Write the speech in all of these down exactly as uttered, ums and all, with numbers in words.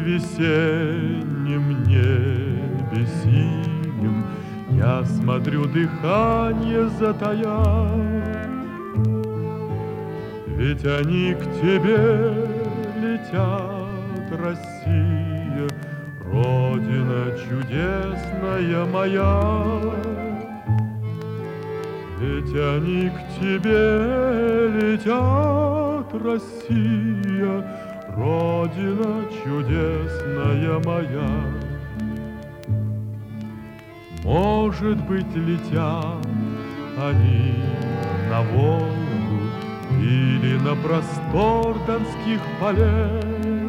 весеннем небе синем я смотрю, дыхание затая, ведь они к тебе летят, Россия, Родина чудесная моя. Ведь они к тебе летят, Россия, Родина чудесная моя. Может быть, летят они на Волгу или на простор донских полей.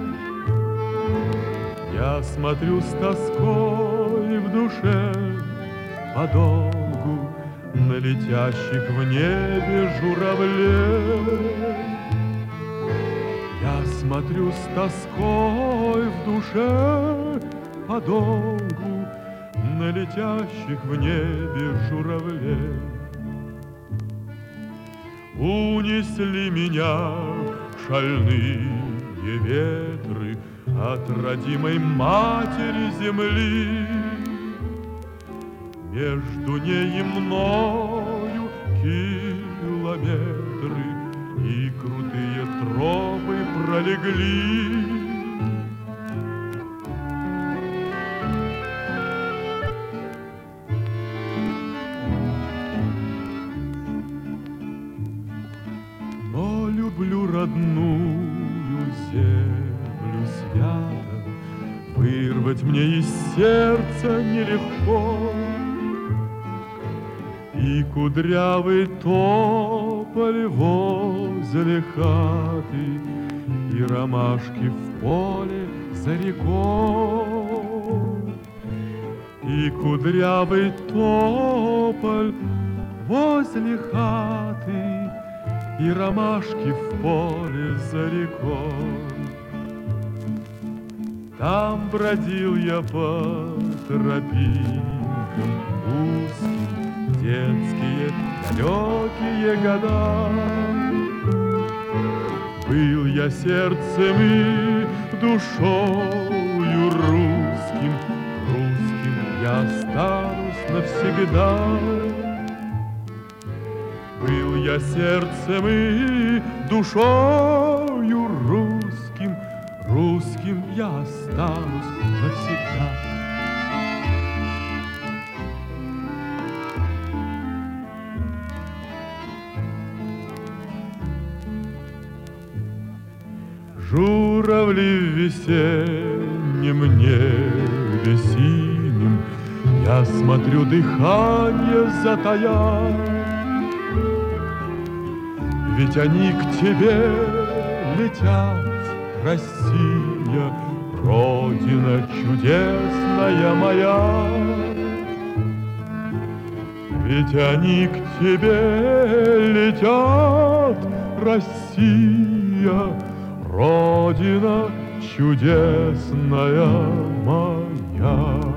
Я смотрю с тоской в душе подолгу на летящих в небе журавлей. Я смотрю с тоской в душе подолгу на летящих в небе журавлей. Унесли меня шальные ветры от родимой матери земли. Между ней и мною километры и крутые тропы пролегли. Но люблю родную землю свято, вырвать мне из сердца нелегко. И кудрявый тополь возле хаты, и ромашки в поле за рекой. И кудрявый тополь возле хаты, и ромашки в поле за рекой. Там бродил я по тропинкам узким, детские далекие года. Был я сердцем и душою русским, русским я останусь навсегда. Был я сердцем и душою русским, русским я останусь навсегда. Журавли в весеннем небе синем я смотрю, дыхание затая. Ведь они к тебе летят, Россия, Родина чудесная моя. Ведь они к тебе летят, Россия, Родина чудесная моя.